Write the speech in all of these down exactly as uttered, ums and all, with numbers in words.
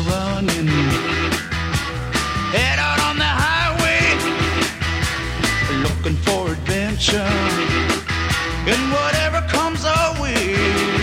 running. Head out on the highway, looking for adventure. And whatever comes our way.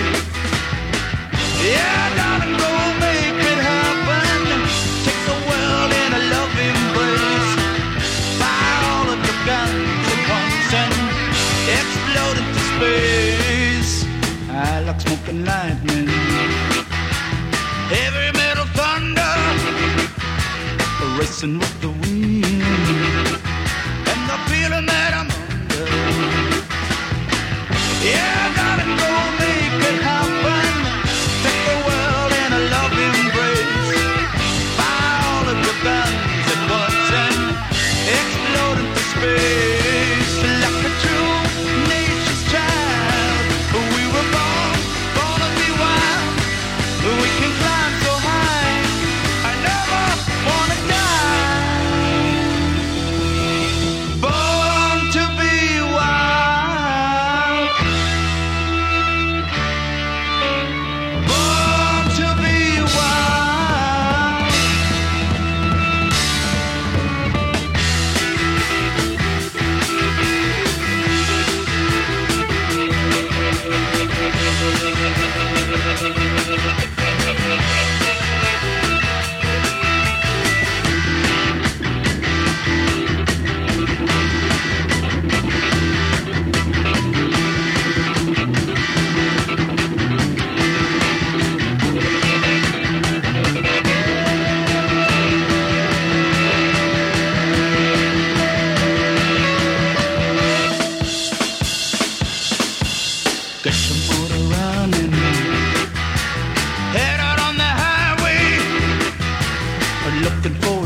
Yeah, darling, go make it happen. Take the world in a love embrace. Fire all of your guns at once and explode into space. I like smoke and lightning, heavy metal thunder, racing with the wind, and the feeling that I'm under. Yeah, darling, go make it happen. Take the world in a love embrace. Fire all of your guns at once and explode into space. Like a true nature's child, we were born, born to be wild. We can climb so high, I never wanna die. Born to be wild. Born to be wild. Get your motor running. Head out on the highway, looking for